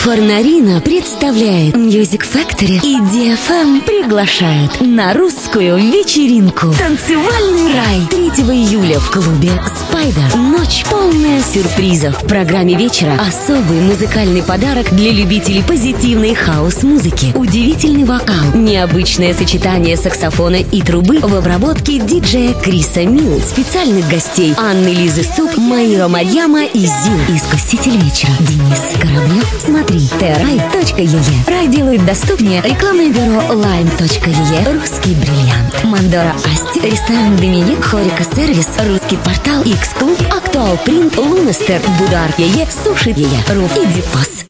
Хорнарина представляет Music Factory и DFM приглашают на русскую вечеринку «Танцевальный рай» 3 июля в клубе «Спайдер». Ночь полная сюрпризов. В программе вечера особый музыкальный подарок для любителей позитивной хаус-музыки. Удивительный вокал, необычное сочетание саксофона и трубы в обработке диджея Криса Милл, специальных гостей Анны Лизы Суп, Маира Марьяма и Зил. Искуситель вечера Денис Кораблев. Смотри trai.ee. Рай делает доступнее рекламное бюро lime.ee, русский бриллиант, Мандора Асти, ресторан Доминик, Хорика Сервис, русский портал X-клуб, Актуал Принт, Лунастер, Будар Ее, Суши Ее, Руф и Дипос.